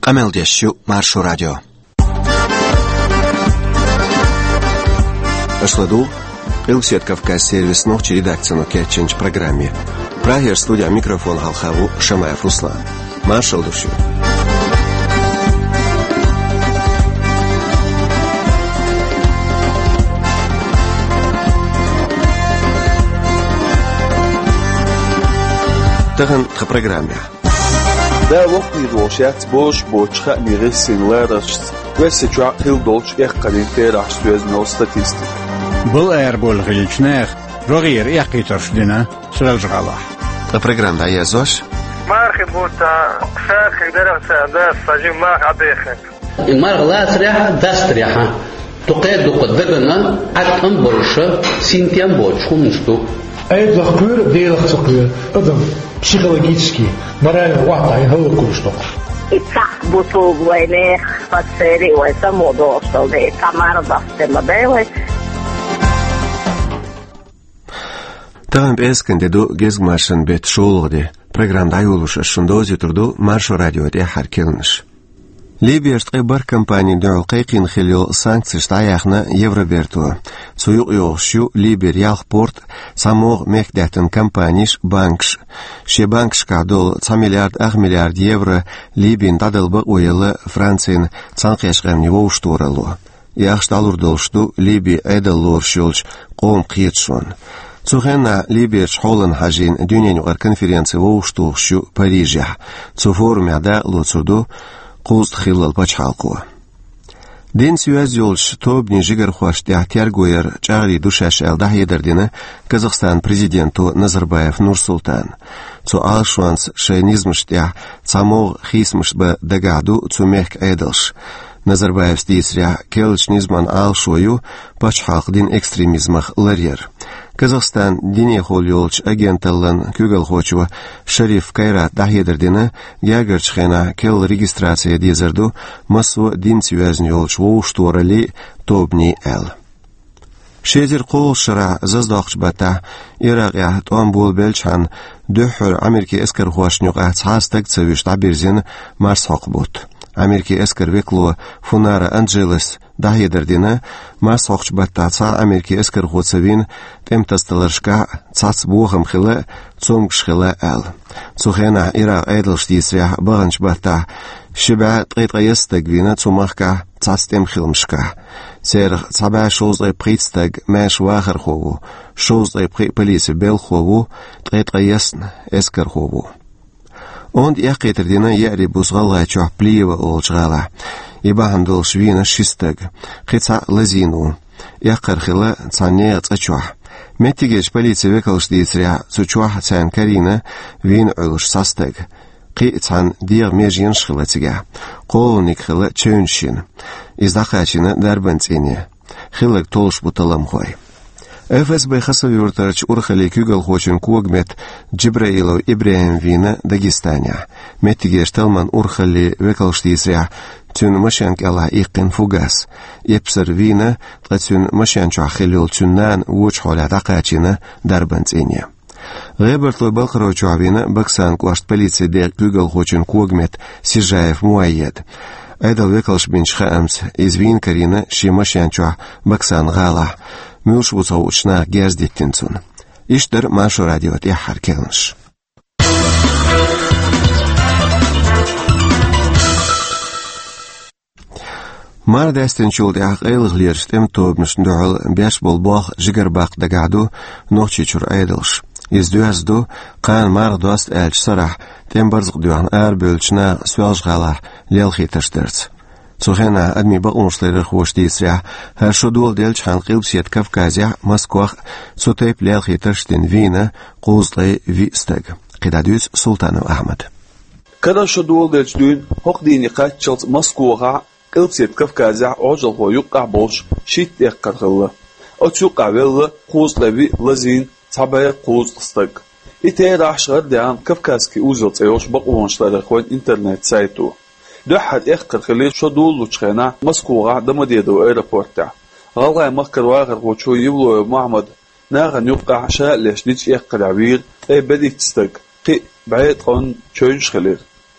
Amel Deshu, Maršu Radio. Ашладу, Илсет Кавказ сервис ночи редакцию Кетченч программе. Прагер студия микрофон Халхаву Шамаев Руслан. Маршал Душу. Таган в программе. Да вقت يدوشات بوش بوشخ ميرسين لارش وسجع خيل دوش اقلين تيراش توزنو ستاتستيك بل ايربول غيلچنخ روغير يقيترش دينا سرالجغالا программа да язош مارخي بوتا ساخ درس دا سجي ما عبيخك المرغ ريحه داستريحه تقيد قدبنا عتم برشه سينتيام بوچونستو Это кур, делах сокур. Это психологически, морально вата и холокосток. Итак, буту войны, подсери, это моду, что ли, камарда, модели. Таган бескендеду гезгмашын бет шоулгде. Программда юлуша шундози турду Маршу радио де харкелныш. Либерст бар компания дөрқиқин хилил санкции штаяхна евроберту. Суюк йошу Либер ялпорт самог мекдатен компаниш банкш. Ше банкш кадол 1 миллиард евро Либин дадылбы ойылы Франциян цанқешқамни воуштурало. Яхшталурдолшту Либи эдаллор шулч қом қиетшон. Цухена Либер шхолан хажин дюненюгар конференции воуштуршу Парижа. Цуфорумяда луцуду قوست خلال بچالقو. دین سویز یولش توب نیجگر خواسته احتیار گویر چاری دوشش الده دردینه کازاخستان پرزیدنتو نظربایف نورسولتان. تو آلشوانس شینیزمشته سامو خیسمش به دگادو تو مهک ایدلش. نظربایف دیسریا کلش نیزمان آلشویو بچالق دین اکستریمیزمخ لریر. Казахстан дине холёлч агенталлан күгел хочу Шариф Кайрат дахедердине ягерчхена кел регистрация дизерду масу дин связнёлч воуштурали тобни эл. Шезер қолшыра заздақчбата Ирақя том болбелчан дөхөр Америка эскер хуашнюға цастак цевиш табирзин марсақ бут. Америка эскер векло фунара Анджелес дахедердине марсақчбата ца Америка эскер хуцевин темтасталаршка цац бухам хиле цомгшхиле эл. Цухена Ирaq эйдлштисря бағанчбата шиба тқитқайыстагвина цумахка цастем хилмшка. Цер цаба шозлай притстаг мэш вахар хову, шозлай полиси бел хову, тқитқайыстн эскер хову. Und яқитердина яри бузғалға чуаплиева олжғала. Ибахандол швина шистаг. Қица лазину. Яқархила цане цачуа. Меттигеш полиция векалш дисря цучуа цан карина вин олш састаг. Қицан дир межин шхилатига. Қолник хила чөншин. Издақачина дарбанцини. Хилак толш буталам хой. ФСБ хасавюртарч урхали күгел хочун кугмет Джибраилов Ибраим вина Дагестания. Меттигеш талман урхали векалштисря тюн машанкала икин фугас. Епсер вина тюн машанчу ахилил тюннан уч холя дақачина дарбанцини. Ребертло балқарочу авина баксан куашт полиция дер күгел хочун кугмет Сижаев Муайед. Айдал векалш бинчха амс извин карина ши машанчу баксан гала. Мюш вуцаучна герздиттинцун. Иштер Маршу радио те харкелныш. Мар дастен чулды айлыглер штем тобнышн дол беш болбох жигарбак дагаду нохчи чур айдылш. Издуазду кан мар дост элч сарах тем барзык дуан ар бөлчна свалжгала лелхиташтерц. Цухена адми багуншлер хвоштисря шудул делч ханқил сет Кавказя Москва сотеп лелхиташтин вина қозлай вистаг. Қидадюс Султанов Ахмад. Когда шудул делч дюн хохдини қатчылт Москваға قلبسيت كفكازع عجل هو يقع بوش شيت يقرغل أتوقع ولا قوز لبي لزين تبع قوز قصدق إتى راح دعم كفكاز كي أوزت أيوش بقوانش لرخوان إنترنت سايتو دحد يقرغل شدول وشخنا مسكوغا دمديدو إيرابورتا غلا مكر واغر وشو يبلو محمد ناغن يقع شاء ليش نيج يقرعوير أي بدي تستق قي بعيد قن شوينش خلير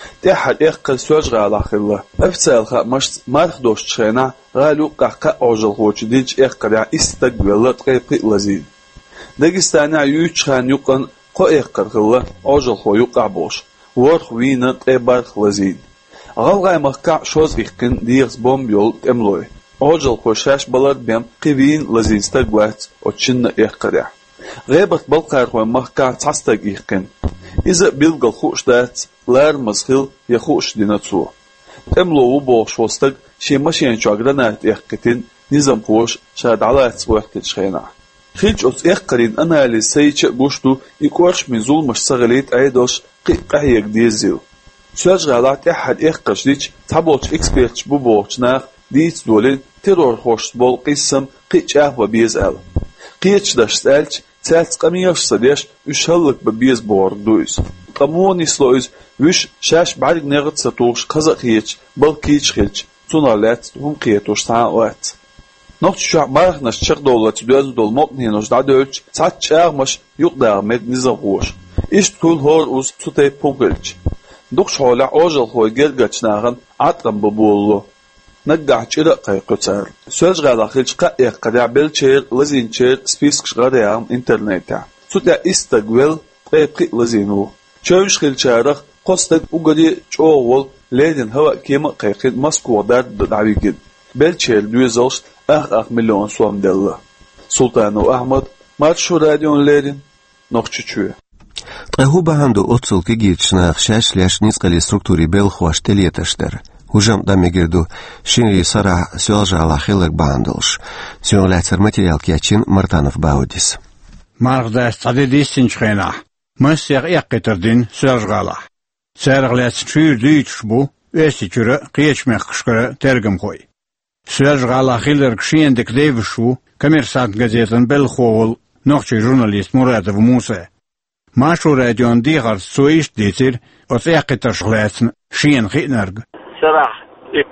تحد إخقل سوج غالا خلا أفسال خا مش مارخ دوش تشينا غالو قاقا أوجل خوش ديج إخقل استقبل تقيقي لزين داغستان يوچ خان يقن قو إخقل خلا أوجل خو يقع بوش ورخ وين تقبرخ لزين غالغاي مخكع شوز إخقن ديغز بومبيول تملوي أوجل خو شاش بلد بيم قوين لزين استقبلت وتشن إخقل غيبت بلقار خو مخكع تستق إخقن إذا بيلقى خوش دات لار مزخيل يخوش ديناتسو تملو بوش وستق شي ماشين شاغرانات إخقتين نظام خوش شاد علات وقت تشخينا خيج أوت إخقرين أنا لسيتش قوشتو يكورش من ظلم مش سغليت أيدوش قيق ديزيل سواج غالات أحد إخقش ديش تابوش إكسبيرتش بوبوش ناخ ديت دولين تيرور خوش بول قسم قيتش أهوى بيزال قيتش داش سألش تالت قميش صديش وشهلك ببيز بور دويز قموني سلويز وش شاش بعد نغت ستوش قزق خيتش بل كيتش خيتش تونالات هم قيتوش تعالات نقط شو بارخ نشتغ دولت دوز دول مقني نش دادوش تعت شارمش يقدر مد نزغوش إيش كل هور أوز تطي بوغلش دوش حولا أوجل هو جرجتش ناغن عطرم ببولو نقع شيء قيقتر سوج غالا خيج قائق قدع بلشير لزينشير سبيسكش غاديام انترنتا سوتا استقبل قيقي لزينو شوش خيل شارخ قصدك وقدي شوول ليدن هوا كيما قيقين مسكو داد دعويقين بلشير دوزلش أخ مليون سوام دلله سلطانو أحمد مارشو راديون ليدن نوخشتشوه تقهو بهندو أتصل كيجيتشناخ شاش لاش نسقلي ستركتوري بلخواش تليتشتر وجم داميجردو شينري صرع سيولجا على خيلك باندلش سيولاتر ماتيريال كياتشين مرتانف باوديس مارغ داست عددي سنشخينا مسيغ يقتردين سيولجا سيرغلات شير ديتشبو ويستيجر قيش مخشكرة ترجم خوي سيولجا على خيلك شيندك ديفشو كميرسات غازيتن بالخول نوخشي جورناليست مراد موسى ماشو راديون ديغر سويش ديتر وثيقتر شغلاتن شين خينرغ صراحة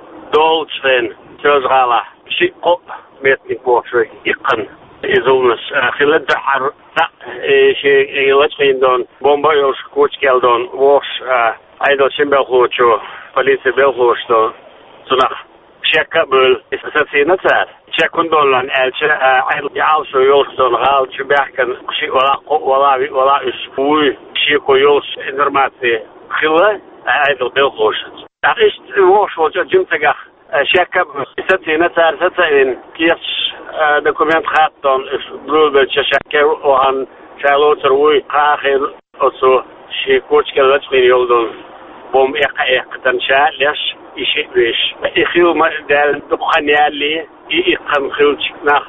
دولتشين جوزغالا شيء ميتني بوشوي يقن يزولنس خلال دحر لا شيء يلتقين دون بومبا يوش كوش كيل دون ووش ايدو شمبل خوشو بليس بل خوش دون صنع شاكا بل استسينا تار شاكون دون لان الش ايدو يعالشو يوش دون غال شباحكن شيء ولا اسبوي شيء كويوش انرماتي خلال ايدو بل خوش إيش وش وجه جمتجا شاكب ستين تار ستين كيش دكومنت خاطون برول بالشاكب وهن شالو تروي آخر أسو شيكوش كلش من يولدون بوم تنشأ ليش يشيء ويش يخيل ما دال دخاني اللي يقام خيلش ناخ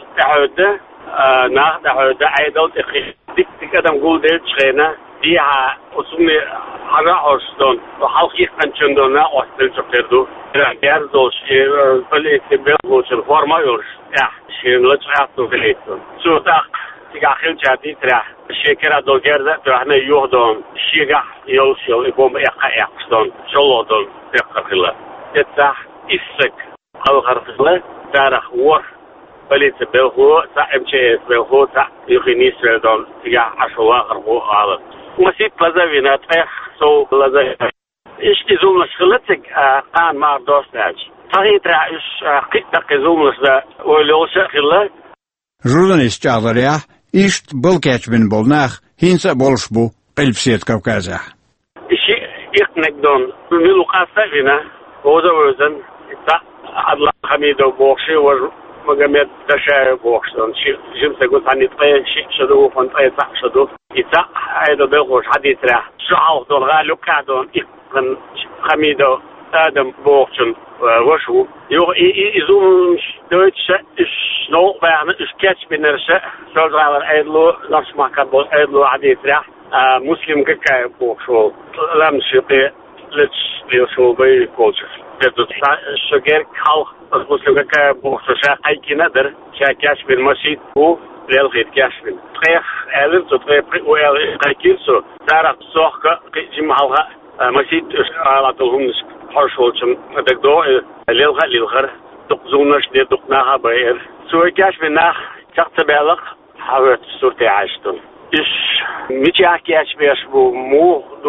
تعود عيدل تخيل ديك أدم قول ده شغنا ديها أسمي أنا أرسلون وحلقي أنشندونا أصل تقدروا رجال دوش فليت بيلوش الفورما يورش شين لطفاتو فليتون شو تاق تقاخل جديد راح شكرا دوجرد ترانا يهدون شيغا يوشل يقوم يقصدون شلودون يقخلا يتاح إسك الغرفلة تاريخ ور فليت بيلهو تا MCS بيلهو تا يخنيس بيلدون تقا عشوا غربو عالم مسيت لازوينات سو لازم إيش تزوم شغلتك قان مع دوستاج صحيح ترى إيش قيت تزوم لسه ولوش خلا جورناليست جاذريا إيش بالكاتش بن بولناخ هينسا بولشبو قلب سيد كوكازا إيش يقنق دون ملو قاسة فينا وزن تا الله خميدو بوخشي مجمع تشاي بوخشون شيء جمسة قلت عني طيب شيء شدوه فنطيب صح شدوه إذا هذا بيخوش حديث راح شعوه دون غالو كادون إقن خميدو آدم بوخشون وشو يزوم دوتش إش نوع بيعمل إش كاتش بنرشة شغل على أيدلو نفس ما كبر أيدلو حديث راح مسلم كاي بوخشو لم شيء لتش ليشو بي كولشر شجر خالق المسلم كاي بوخشو شاء أي كنادر شاء كاش بالمسجد هو للغير كاشفين تخيخ ألم تطيب ويل قيكيرسو تعرف سوق جمعها مسجد على طولهم حرشولشم دكتور للغر دقزونش دقناها بير سوى كاشفينه تقتبلق حاولت صورتي عشتون إيش ميجي كاشفيش بو مو دو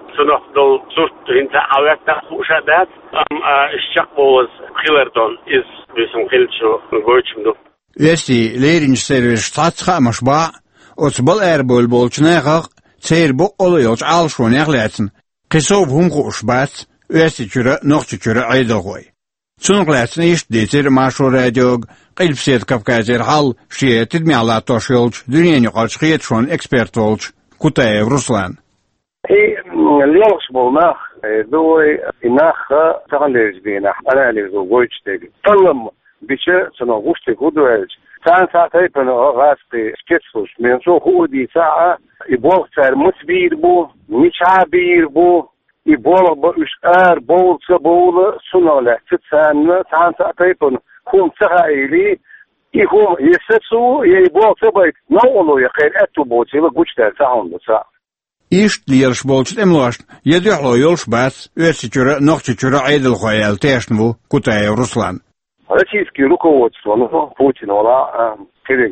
سنوح دول صورت انت عوات تخوشادات الشق بوز خيلردون إز بيسم خيلتشو نقويتشم Esti leerinç servis tatsa mashba otsbal erbol bolchneqaq tserbo oluyorç alşon yaqlatsin qisov humqu ushbat esti küre noqçu küre aydagoy Çunqlatsin işdetir maşo radiog qilpset Kavkazer hal şiyetid mialat toşyolç dünyani qarşıyet şon ekspert olç Kutayev Ruslan اليوم شبولنا دوي إناخ تغليز بينا أنا اللي زوجت تيجي طلم بيشة سنوغوش تقولوا سان ساعتين بنا غاسبي سكتسوش من شو هو دي ساعة يبغى صار مسبير بو مش عبير بو يبغى بوش بول سبول سنولا سان ساعتين بنا كون ساعيلي يكون يسسو يبغى سبايت نقولوا يخير أتو بوتي لقوش تساعون بساعة İşt liyerş bolçut emloşt yedihlo yolş bas ösüçüre noqçüçüre aydıl qoyal teşnu Kutayev Ruslan Российские руководство, Путин, Кирилл,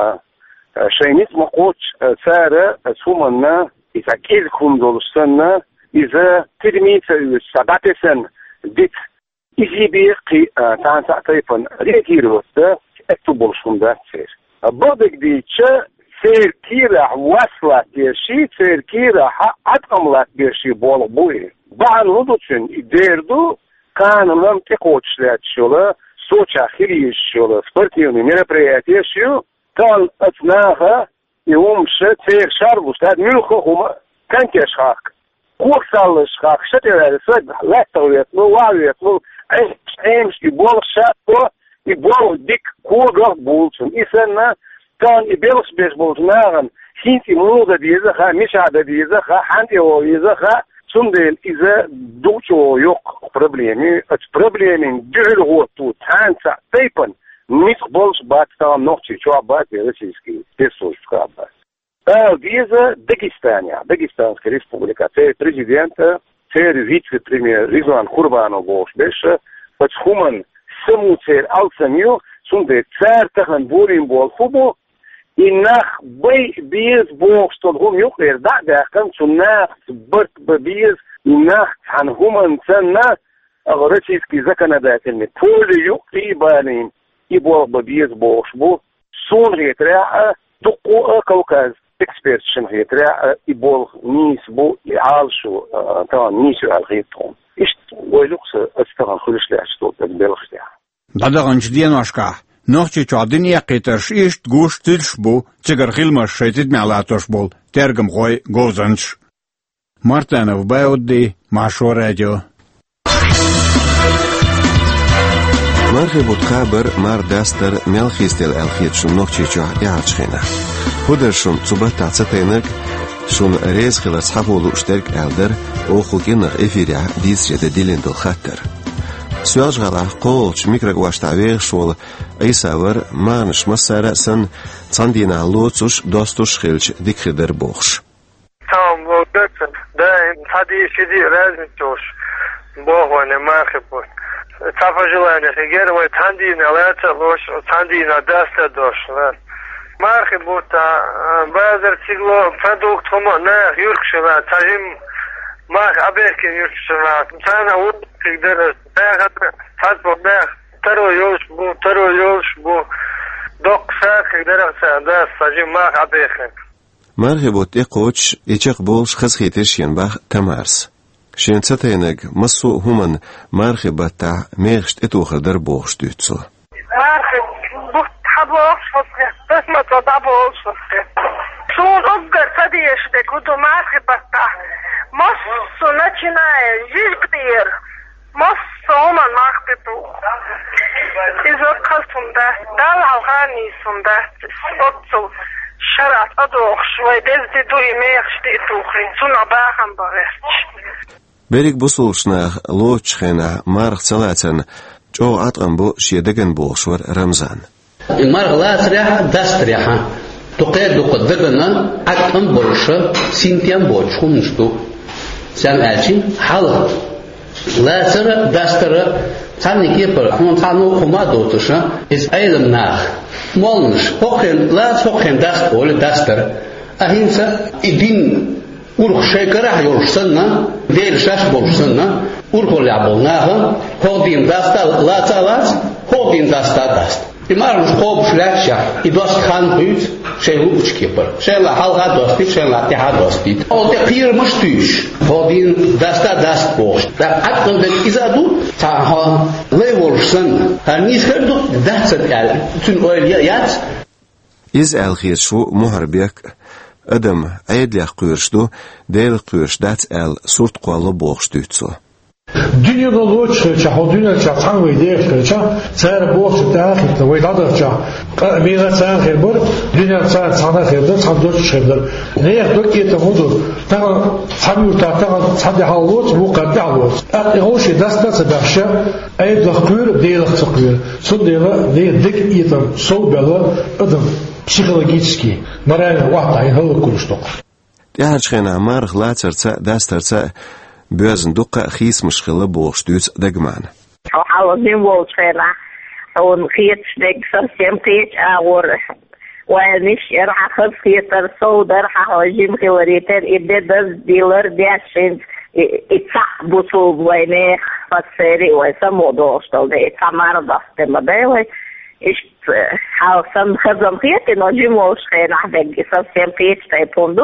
Шейнит Макоч, Цара, Суманна, из-за Кельхундолсена, из-за Термица, Сабатесен, Дит, Изибирки, Танца Тайпан, реагировать, это больше фундация. Бодегдича, Церкира, Васла, Терши, Церкира, Атамлат, Терши, Болбуи. Бан Лудучин, Идерду, Канам Текочлят, Шола, Соча, Хиришола, спортивные мероприятия, что там отнаха и умше цер шарбу, что мюлхохума, канкешхак, курсалышхак, что ты говоришь, летовет, лавет, эймс и болшатко, и бол дик кургах булчун, и сенна, там и белсбеш булчунаган, хинти муда дизаха, мишада дизаха, хантио дизаха, Сундель из-за дучо yok проблемы, от проблемы дюрготу танца тейпан, мис больше бат там ночи, что бат российский, песочка бат. Виза Дагестанская республика, це президента, це вице-премьер Ризван Курбанов Бошбеша, подхуман саму цер алсамю, сундель цар тахан бурим бол фубо, и нах бей без бог, что гум юхер да кан суннах бырт без нах хан гуман ценна российский законодательный поле юхи баним и бог без бог бу сун гетра дуку Кавказ эксперт шин гетра и бог нис бу и алшу там нису алгитон ишт ойлукс астаган хулишлаш что так белхтя Dadanç dienaşka Noqçı çadın yaqitırş işt guş tilş bu çıgar xilmaş şetit mialatoş bol tergim qoy gozanç Martanov bayoddi Maşo Radio Marhebut khabar mar dastar melxistel alxitshun noqçı çah yaçxina Hudashun subat atsatenek shun rez xilas xavolu shterk alder oxulkinaq efirya disjede dilendil khatter Suaj gala qolch mikrogwashtaveg shol Aysavr manish masara san tsandina lotsush dostush khilch dikhider boxsh Tam vodetsen da hadi sidi razmitosh bohone marhebut Tafa желание хигервай тандина лаца лош тандина даста дошла мархебут базар цигло продукт хомо на юркшла тажим мах аберкен юркшла тана ут хигдер второй ёлш бу докса хигдер да тажим мах аберкен Marhebut iqoch ichiq bolsh khazkhitish yanbach tamarz Шенцатенег массу хуман мархебата мегшт этухадер бохштүцу. Мархебут табохшфе, тасмата табохшфе. Шун оггар садиеште куду мархебата. Массу начиная жильбтир. Массу хуман мархебу. Изот кастунда, дал алгани сунда, отцу. Шарат адохшвай безди дуи мегшт этухрин, суна бахам барест. Берик бусулшнах лочхена марх цалатен чо атамбу шедеген болшвар Рамзан. Марх латряха дастряха. Туқеду қаддагана атам болша синтян болшхумшту. Сам алчин хала. Ласра дастра таники пар хун тану хумадотша из айламнах. Молнш хохен лас хохен даст бол дастр. Ахинса идин uruk şekerah yorsunna değil şaş bolsunna uruk labolnaha hodin dasta latalas hodin dasta dast imarus qobşlaşa idos khan hüt şey uçkipar şeyla halga dosti şeyla tiha dosti o de qirmış tüş hodin dasta dast boş da aklında izadu ta ha levolsun hanis herdu dasat yani bütün öyle yat iz elkhir şu muharbek adam aydla qürşdu del qürşdat el surt qolu boğşdütso Dünyada lütfen çahol dünya çatan ve diğer çah ser boş dağıtı ve dadır çah mira sen herbur dünya sen sana herdir sen dört herdir ne ya dört yete hudur ta sen yurtta ta hadi halut bu kadar halut hoş dasta daşa aydla qür değil qür судела ne dik yetim sobela adam psixologически морально вахтай хол куршток Яарчхена марх лацерца дастерца бözn duqa khis mishkhila boğşdüts dagman. Halazin voltsfela on khietsnek совсем тech awor wanish erhaqs khieter soder hajim khiwariter ibdaz dealer dashin itsa butul wene fatseri wa samodostal de kamar daste modele ist halsam khazam khiet no jimos khena deg совсем tech taypundu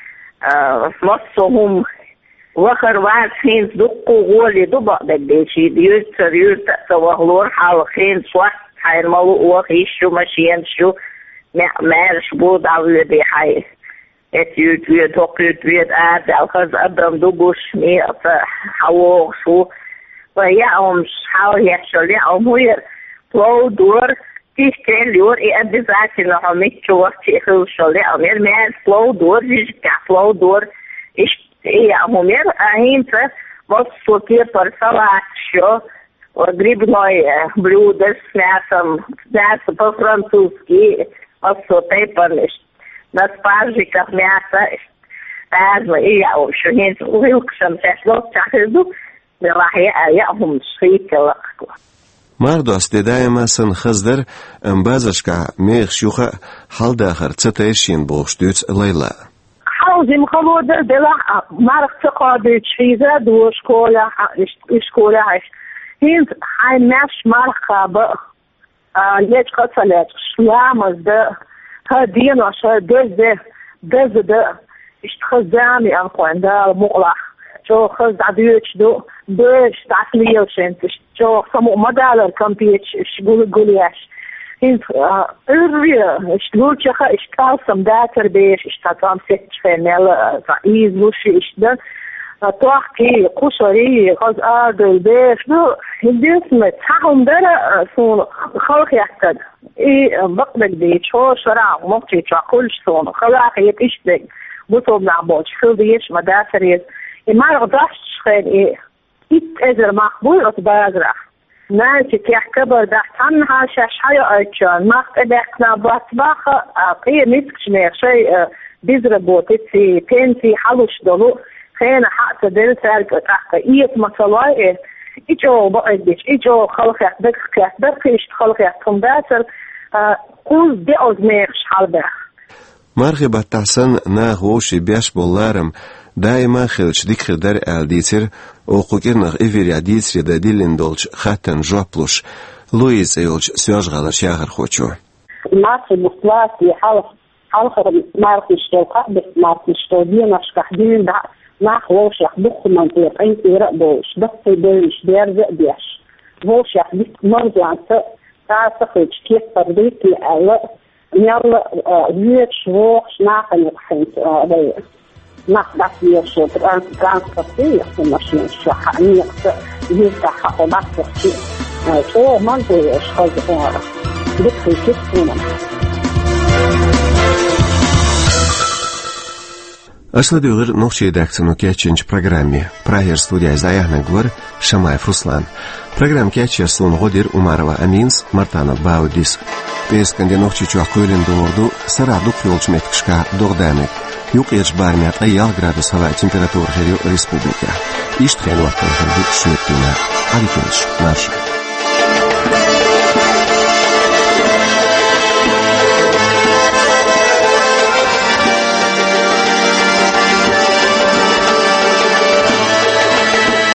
mossum وخر واحد خين دقوا غولي دبق بديشي يرت سوهلور حال خين صح حير ملو وخيش شو ماشيين شو مارش بود على بحي اتيوت ويد توقيت ويد آد الخز أدم دوبوش مي حوو شو وياهم حاول يحشل ياهم هو لو دور تيشتين لور أبزاتي لهم يتشو وقت يخلو شل ياهم يرمي لو دور يجكع لو دور إيش a mulher ainda você sortir para falar show o grib noi blues nessa para francuski o sortei para nas páginas nessa asma e o shohin o hilksam teslo tahidu belahi ayahum shikla Mardos dedayma san khazdar ambazashka meex shuxa hal dakhar tsatayrshin boğşdüts layla حاوزیم خلوده دلا مرخ تقاضی چیزه دو اشکوله هش هیچ های نش مرخ با یک قصلت شلام از ده هدین آشه ده اشتخزامی انقوانده مغلق جو خز عدیوش دوش تعطلیوشن جو سمو مدالر کم پیچ گولیش هند شلوچه اشتالسم داتر بیش اشتاتام سیچ فنل فایز لوشی اشتن توقی قشری قز آدل بیش دو هندیسم تهم در سون خلق یکتد ای بقدک دی چو شرع مقتی چو کلش سون خلاق یک اشتگ بطوب نعباج خلدیش مداتریز ای مرغ داشت خیل ایت ازر مقبول اتبازره نانتي كبر دحتنها شاشحية أيشان ما قدحنا بطبخ قية نسكشنير شيء بيزربوتي تنتي حلوش دلو خينا حق دل سالك تحت إيت مصلاي إيجو بقدش إيجو خلق دق إيش خلق تنباسر قوز دي أزميرش حالبه مرغبة تحسن ناغوشي بيش بولارم دائما خلش ديك خدر الديتر وقوكرنغ إفيريا ديتر دا ديلين دولش خاتن جوبلوش لويز ايولش سياج غالش ياغر خوچو مارخي مصلاتي حلق مارخي شتوقع بس مارخي شتودين اشكحدين دا ناخ ووش يحبخ منطيق انت رقبوش دقي بيش بيرزق بيش ووش يحبخ مرزع تعتقد كيف تربيتي على يلا ويتش ووش ناخ نقحنت نقدر يشوف ترانسبورتير في ماشين شحنية يفتح وبعث شيء شو منطقة أشخاص دخل كيفنا أصل دغر نوخشي داكتنو كاتشنج программе Прагер студия Заяхна Гвар Шамаев Руслан. Программ катчер сон годир Умарова Аминс Мартана Баудис. Песканде нохчи чуакуйлен доворду сара дук ёлчметкшка догдамек. Юк ячбармят аял градус хава температура республика. Иштхен вақтан херду шуеттина. Аликенш марша.